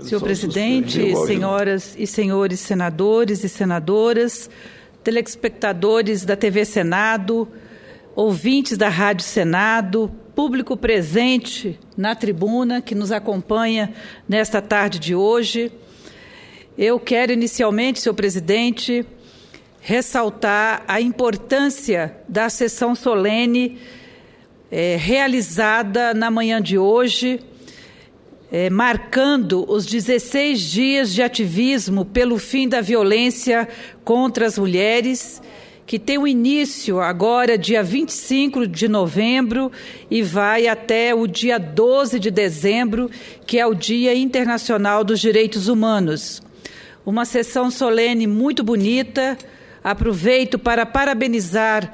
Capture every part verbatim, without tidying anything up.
Senhor presidente, senhoras e senhores senadores e senadoras, telespectadores da T V Senado, ouvintes da Rádio Senado, público presente na tribuna que nos acompanha nesta tarde de hoje, eu quero inicialmente, senhor presidente, ressaltar a importância da sessão solene é, realizada na manhã de hoje, É, marcando os dezesseis dias de ativismo pelo fim da violência contra as mulheres, que tem o início agora, dia vinte e cinco de novembro, e vai até o dia doze de dezembro, que é o Dia Internacional dos Direitos Humanos. Uma sessão solene muito bonita. Aproveito para parabenizar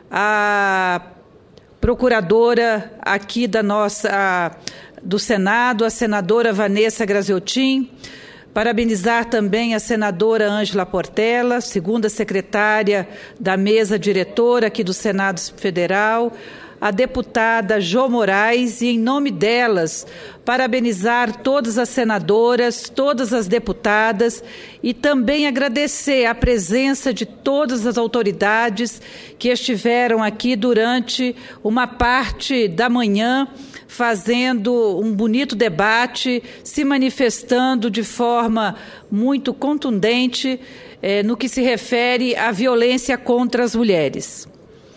a procuradora aqui da nossa... A, do Senado, a senadora Vanessa Graziotin, parabenizar também a senadora Ângela Portela, segunda secretária da mesa diretora aqui do Senado Federal, a deputada Jo Moraes, e em nome delas, parabenizar todas as senadoras, todas as deputadas, e também agradecer a presença de todas as autoridades que estiveram aqui durante uma parte da manhã, fazendo um bonito debate, se manifestando de forma muito contundente eh, no que se refere à violência contra as mulheres.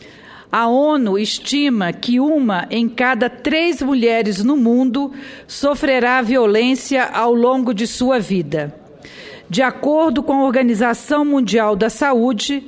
A ONU estima que uma em cada três mulheres no mundo sofrerá violência ao longo de sua vida. De acordo com a Organização Mundial da Saúde,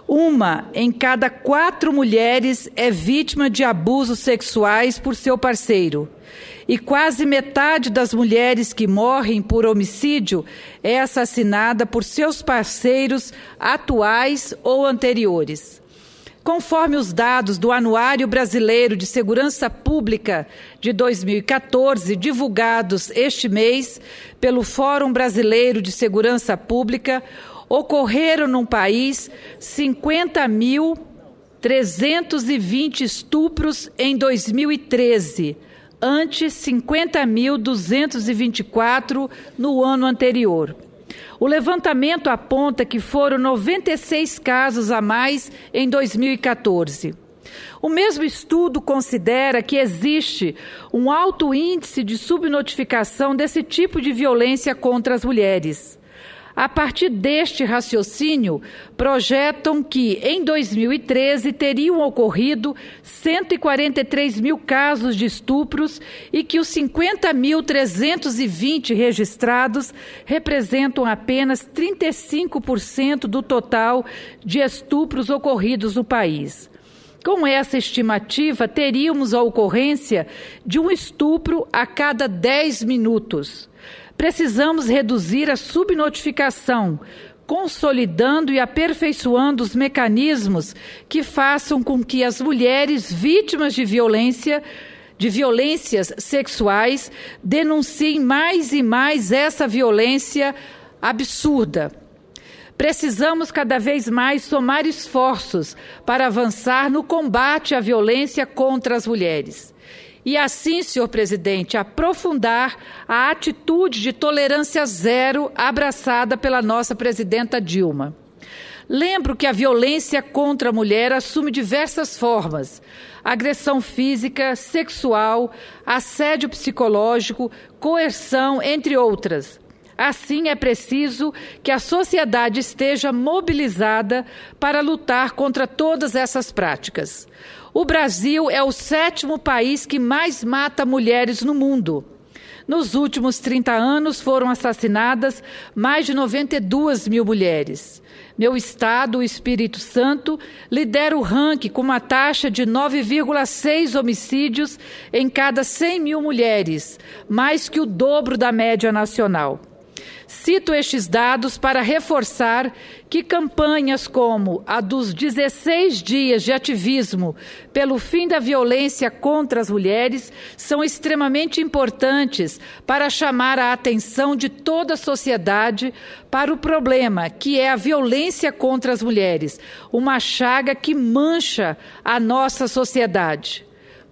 uma em cada quatro mulheres é vítima de abusos sexuais por seu parceiro. E quase metade das mulheres que morrem por homicídio é assassinada por seus parceiros atuais ou anteriores. Conforme os dados do Anuário Brasileiro de Segurança Pública de dois mil e quatorze, divulgados este mês pelo Fórum Brasileiro de Segurança Pública, ocorreram no país cinquenta mil trezentos e vinte estupros em dois mil e treze, ante cinquenta mil duzentos e vinte e quatro no ano anterior. O levantamento aponta que foram noventa e seis casos a mais em dois mil e quatorze. O mesmo estudo considera que existe um alto índice de subnotificação desse tipo de violência contra as mulheres. A partir deste raciocínio, projetam que, em dois mil e treze, teriam ocorrido cento e quarenta e três mil casos de estupros e que os cinquenta mil trezentos e vinte registrados representam apenas trinta e cinco por cento do total de estupros ocorridos no país. Com essa estimativa, teríamos a ocorrência de um estupro a cada dez minutos. Precisamos reduzir a subnotificação, consolidando e aperfeiçoando os mecanismos que façam com que as mulheres vítimas de violência, de violências sexuais, denunciem mais e mais essa violência absurda. Precisamos cada vez mais somar esforços para avançar no combate à violência contra as mulheres. E assim, senhor presidente, aprofundar a atitude de tolerância zero abraçada pela nossa presidenta Dilma. Lembro que a violência contra a mulher assume diversas formas: agressão física, sexual, assédio psicológico, coerção, entre outras. Assim, é preciso que a sociedade esteja mobilizada para lutar contra todas essas práticas. O Brasil é o sétimo país que mais mata mulheres no mundo. Nos últimos trinta anos foram assassinadas mais de noventa e duas mil mulheres. Meu estado, o Espírito Santo, lidera o ranking com uma taxa de nove vírgula seis homicídios em cada cem mil mulheres, mais que o dobro da média nacional. Cito estes dados para reforçar que campanhas como a dos dezesseis dias de ativismo pelo fim da violência contra as mulheres são extremamente importantes para chamar a atenção de toda a sociedade para o problema que é a violência contra as mulheres, uma chaga que mancha a nossa sociedade.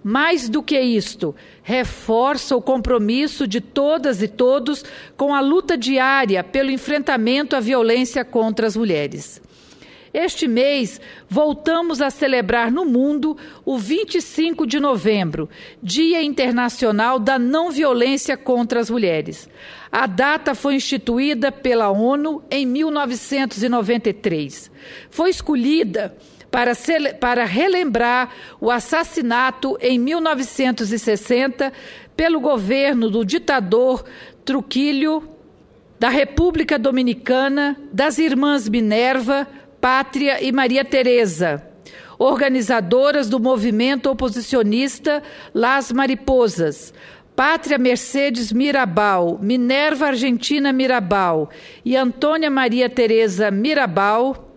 Mais do que isto, reforça o compromisso de todas e todos com a luta diária pelo enfrentamento à violência contra as mulheres. Este mês, voltamos a celebrar no mundo o vinte e cinco de novembro, Dia Internacional da Não Violência contra as Mulheres. A data foi instituída pela ONU em mil novecentos e noventa e três. Foi escolhida para, para relembrar o assassinato em mil novecentos e sessenta pelo governo do ditador Trujillo, da República Dominicana, das Irmãs Minerva, Pátria e Maria Teresa, organizadoras do movimento oposicionista Las Mariposas, Pátria Mercedes Mirabal, Minerva Argentina Mirabal e Antônia Maria Teresa Mirabal,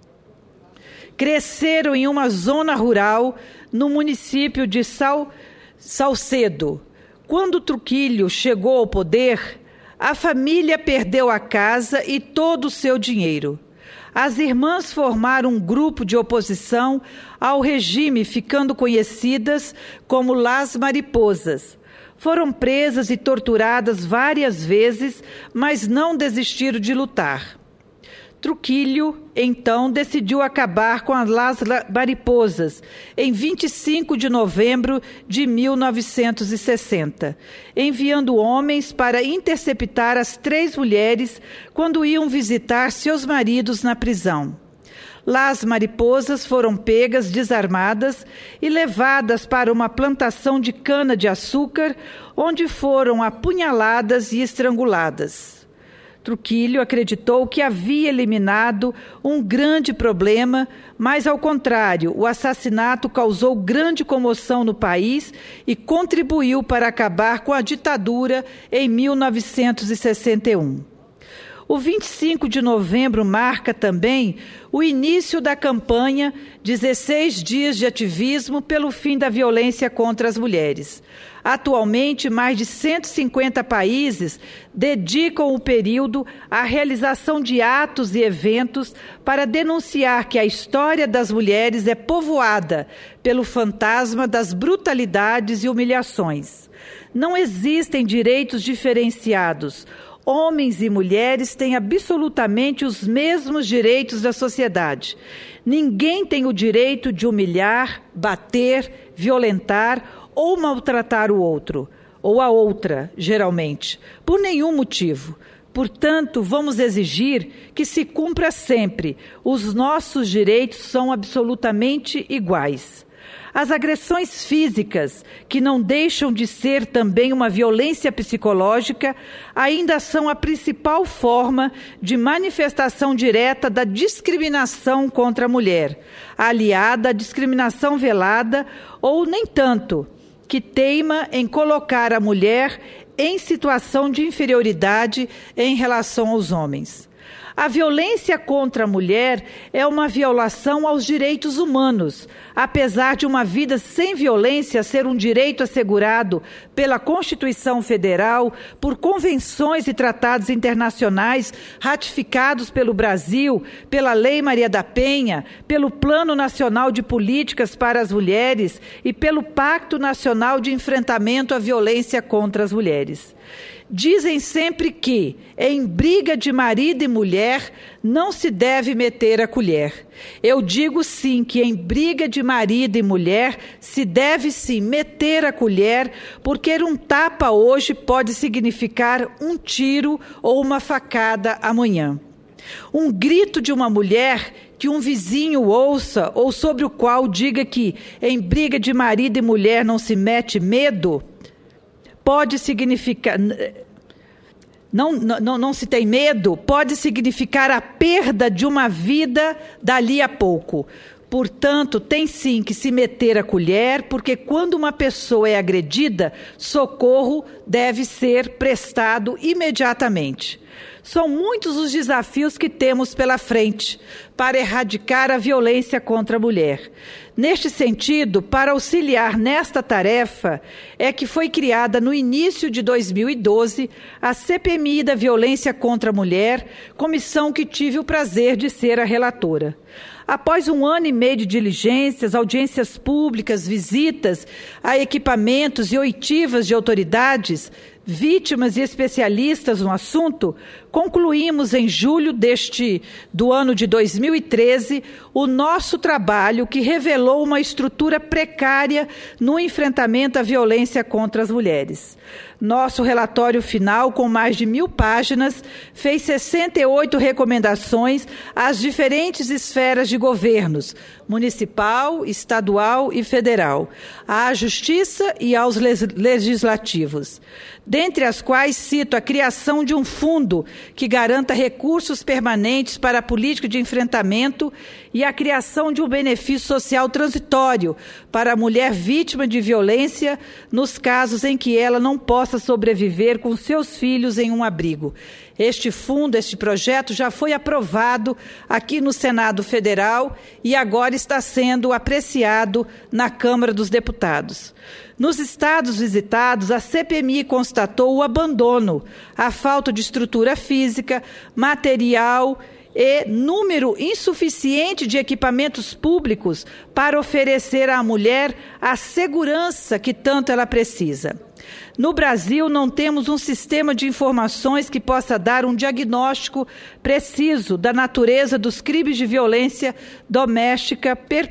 cresceram em uma zona rural no município de Sal, Salcedo. Quando Trujillo chegou ao poder, a família perdeu a casa e todo o seu dinheiro. As irmãs formaram um grupo de oposição ao regime, ficando conhecidas como Las Mariposas. Foram presas e torturadas várias vezes, mas não desistiram de lutar. Trujillo, então, decidiu acabar com as Las Mariposas em vinte e cinco de novembro de mil novecentos e sessenta, enviando homens para interceptar as três mulheres quando iam visitar seus maridos na prisão. Las Mariposas foram pegas desarmadas e levadas para uma plantação de cana-de-açúcar, onde foram apunhaladas e estranguladas. Trujillo acreditou que havia eliminado um grande problema, mas, ao contrário, o assassinato causou grande comoção no país e contribuiu para acabar com a ditadura em mil novecentos e sessenta e um. O vinte e cinco de novembro marca também o início da campanha dezesseis dias de ativismo pelo fim da violência contra as mulheres. Atualmente, mais de cento e cinquenta países dedicam o período à realização de atos e eventos para denunciar que a história das mulheres é povoada pelo fantasma das brutalidades e humilhações. Não existem direitos diferenciados. Homens e mulheres têm absolutamente os mesmos direitos da sociedade. Ninguém tem o direito de humilhar, bater, violentar ou maltratar o outro, ou a outra, geralmente, por nenhum motivo. Portanto, vamos exigir que se cumpra sempre. Os nossos direitos são absolutamente iguais. As agressões físicas, que não deixam de ser também uma violência psicológica, ainda são a principal forma de manifestação direta da discriminação contra a mulher, aliada à discriminação velada ou nem tanto, que teima em colocar a mulher em situação de inferioridade em relação aos homens. A violência contra a mulher é uma violação aos direitos humanos, apesar de uma vida sem violência ser um direito assegurado pela Constituição Federal, por convenções e tratados internacionais ratificados pelo Brasil, pela Lei Maria da Penha, pelo Plano Nacional de Políticas para as Mulheres e pelo Pacto Nacional de Enfrentamento à Violência contra as Mulheres. Dizem sempre que, em briga de marido e mulher, não se deve meter a colher. Eu digo sim que em briga de marido e mulher se deve sim meter a colher, porque um tapa hoje pode significar um tiro ou uma facada amanhã. Um grito de uma mulher que um vizinho ouça ou sobre o qual diga que em briga de marido e mulher não se mete medo, pode significar, não, não, não se tem medo, pode significar a perda de uma vida dali a pouco. Portanto, tem sim que se meter a colher, porque quando uma pessoa é agredida, socorro deve ser prestado imediatamente. São muitos os desafios que temos pela frente para erradicar a violência contra a mulher. Neste sentido, para auxiliar nesta tarefa, é que foi criada no início de dois mil e doze a C P M I da Violência contra a Mulher, comissão que tive o prazer de ser a relatora. Após um ano e meio de diligências, audiências públicas, visitas a equipamentos e oitivas de autoridades, vítimas e especialistas no assunto, concluímos em julho deste, do ano de dois mil e treze o nosso trabalho que revelou uma estrutura precária no enfrentamento à violência contra as mulheres. Nosso relatório final, com mais de mil páginas, fez sessenta e oito recomendações às diferentes esferas de governos, municipal, estadual e federal, à Justiça e aos legislativos, dentre as quais cito a criação de um fundo que garanta recursos permanentes para a política de enfrentamento e a criação de um benefício social transitório para a mulher vítima de violência nos casos em que ela não possa sobreviver com seus filhos em um abrigo. Este fundo, este projeto já foi aprovado aqui no Senado Federal e agora está sendo apreciado na Câmara dos Deputados. Nos estados visitados, a C P M I constatou o abandono, a falta de estrutura física, material e número insuficiente de equipamentos públicos para oferecer à mulher a segurança que tanto ela precisa. No Brasil, não temos um sistema de informações que possa dar um diagnóstico preciso da natureza dos crimes de violência doméstica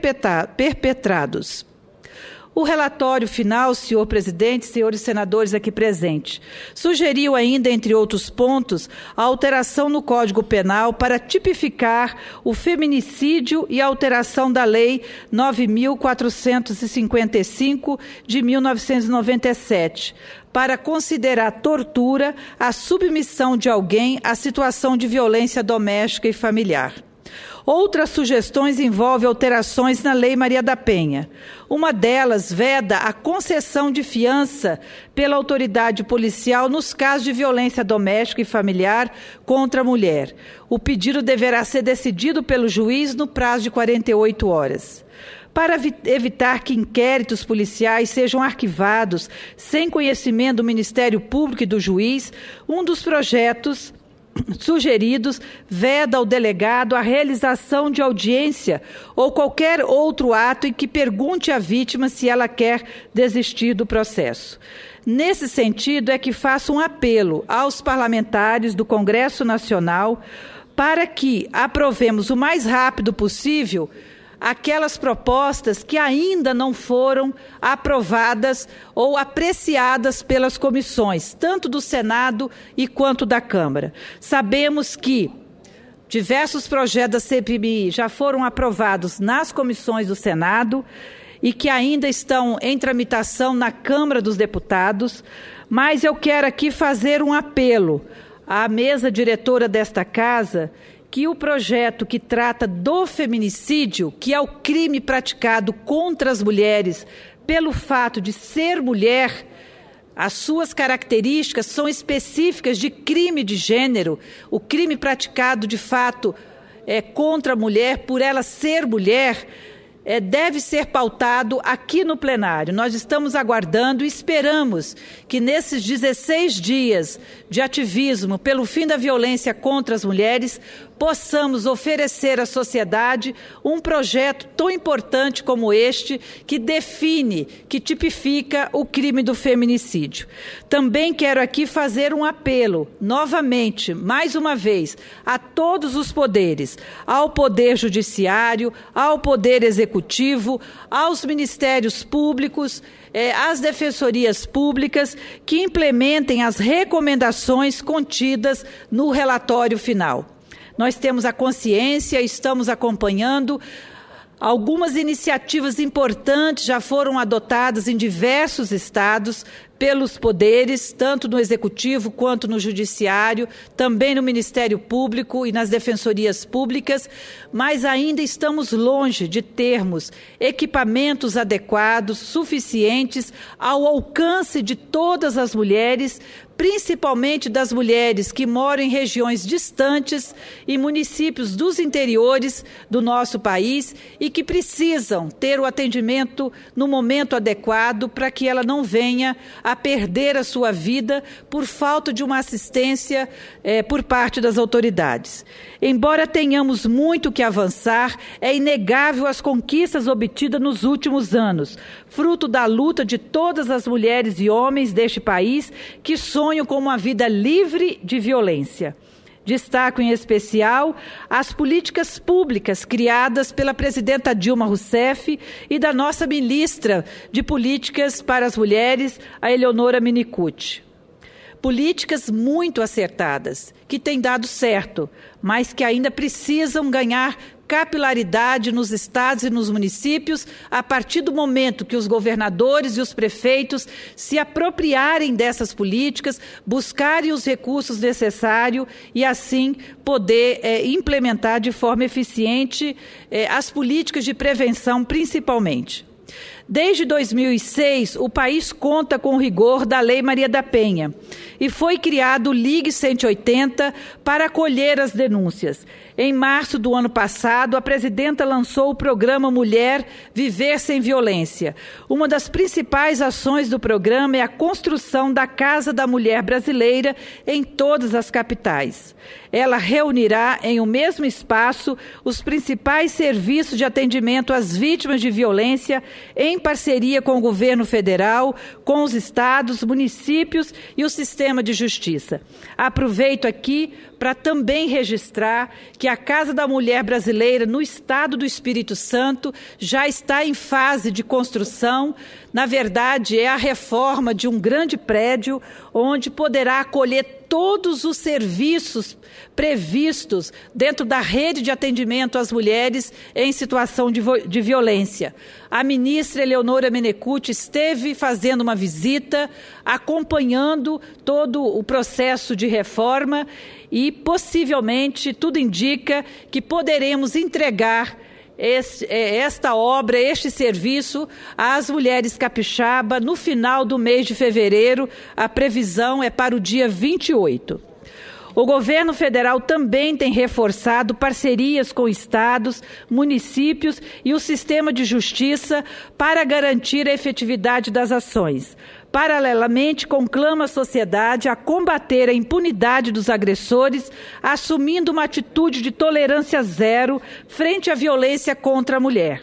perpetrados. O relatório final, senhor presidente, senhores senadores aqui presentes, sugeriu ainda, entre outros pontos, a alteração no Código Penal para tipificar o feminicídio e a alteração da Lei nove mil quatrocentos e cinquenta e cinco, de mil novecentos e noventa e sete, para considerar tortura a submissão de alguém à situação de violência doméstica e familiar. Outras sugestões envolvem alterações na Lei Maria da Penha. Uma delas veda a concessão de fiança pela autoridade policial nos casos de violência doméstica e familiar contra a mulher. O pedido deverá ser decidido pelo juiz no prazo de quarenta e oito horas. Para evitar que inquéritos policiais sejam arquivados sem conhecimento do Ministério Público e do juiz, um dos projetos sugeridos veda ao delegado a realização de audiência ou qualquer outro ato em que pergunte à vítima se ela quer desistir do processo. Nesse sentido, é que faço um apelo aos parlamentares do Congresso Nacional para que aprovemos o mais rápido possível aquelas propostas que ainda não foram aprovadas ou apreciadas pelas comissões, tanto do Senado e quanto da Câmara. Sabemos que diversos projetos da C P M I já foram aprovados nas comissões do Senado e que ainda estão em tramitação na Câmara dos Deputados, mas eu quero aqui fazer um apelo à mesa diretora desta casa que o projeto que trata do feminicídio, que é o crime praticado contra as mulheres pelo fato de ser mulher, as suas características são específicas de crime de gênero, o crime praticado de fato é, contra a mulher por ela ser mulher, É, deve ser pautado aqui no plenário. Nós estamos aguardando e esperamos que nesses dezesseis dias de ativismo pelo fim da violência contra as mulheres, possamos oferecer à sociedade um projeto tão importante como este, que define, que tipifica o crime do feminicídio. Também quero aqui fazer um apelo, novamente, mais uma vez, a todos os poderes, ao Poder Judiciário, ao Poder Executivo, aos Ministérios Públicos, eh, às Defensorias Públicas, que implementem as recomendações contidas no relatório final. Nós temos a consciência, estamos acompanhando. Algumas iniciativas importantes já foram adotadas em diversos estados pelos poderes, tanto no Executivo quanto no Judiciário, também no Ministério Público e nas defensorias públicas, mas ainda estamos longe de termos equipamentos adequados, suficientes ao alcance de todas as mulheres, principalmente das mulheres que moram em regiões distantes e municípios dos interiores do nosso país e que precisam ter o atendimento no momento adequado para que ela não venha a perder a sua vida por falta de uma assistência eh, por parte das autoridades. Embora tenhamos muito que avançar, é inegável as conquistas obtidas nos últimos anos, fruto da luta de todas as mulheres e homens deste país que sonham com uma vida livre de violência. Destaco em especial as políticas públicas criadas pela presidenta Dilma Rousseff e da nossa ministra de Políticas para as Mulheres, a Eleonora Minicucci. Políticas muito acertadas, que têm dado certo, mas que ainda precisam ganhar capilaridade nos estados e nos municípios a partir do momento que os governadores e os prefeitos se apropriarem dessas políticas, buscarem os recursos necessários e assim poder é, implementar de forma eficiente é, as políticas de prevenção principalmente. Desde dois mil e seis, o país conta com o rigor da Lei Maria da Penha e foi criado o Ligue cento e oitenta para acolher as denúncias. Em março do ano passado, a presidenta lançou o programa Mulher Viver Sem Violência. Uma das principais ações do programa é a construção da Casa da Mulher Brasileira em todas as capitais. Ela reunirá em um mesmo espaço os principais serviços de atendimento às vítimas de violência em parceria com o governo federal, com os estados, municípios e o sistema de justiça. Aproveito aqui para também registrar que a Casa da Mulher Brasileira no estado do Espírito Santo já está em fase de construção. Na verdade, é a reforma de um grande prédio onde poderá acolher todos os serviços previstos dentro da rede de atendimento às mulheres em situação de, de violência. A ministra Eleonora Minicucci esteve fazendo uma visita, acompanhando todo o processo de reforma e, possivelmente, tudo indica que poderemos entregar Este, esta obra, este serviço às mulheres capixaba no final do mês de fevereiro. A previsão é para o dia vinte e oito. O governo federal também tem reforçado parcerias com estados, municípios e o sistema de justiça para garantir a efetividade das ações. Paralelamente, conclama a sociedade a combater a impunidade dos agressores, assumindo uma atitude de tolerância zero frente à violência contra a mulher.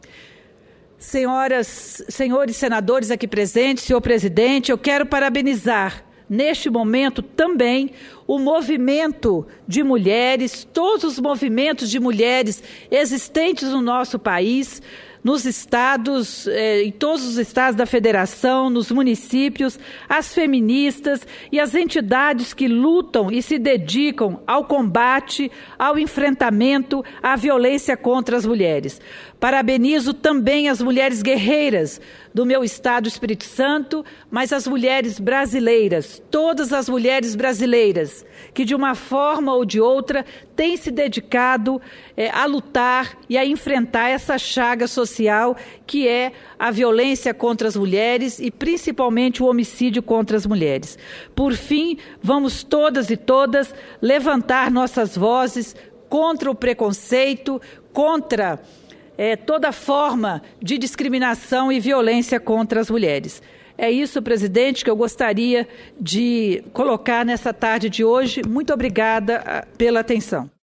Senhoras, senhores senadores aqui presentes, senhor presidente, eu quero parabenizar neste momento também o movimento de mulheres, todos os movimentos de mulheres existentes no nosso país, nos estados, eh, em todos os estados da federação, nos municípios, as feministas e as entidades que lutam e se dedicam ao combate, ao enfrentamento à violência contra as mulheres. Parabenizo também as mulheres guerreiras do meu estado, Espírito Santo, mas as mulheres brasileiras, todas as mulheres brasileiras, que de uma forma ou de outra têm se dedicado eh, a lutar e a enfrentar essa chaga social que é a violência contra as mulheres e principalmente o homicídio contra as mulheres. Por fim, vamos todas e todas levantar nossas vozes contra o preconceito, contra É, toda forma de discriminação e violência contra as mulheres. É isso, presidente, que eu gostaria de colocar nessa tarde de hoje. Muito obrigada pela atenção.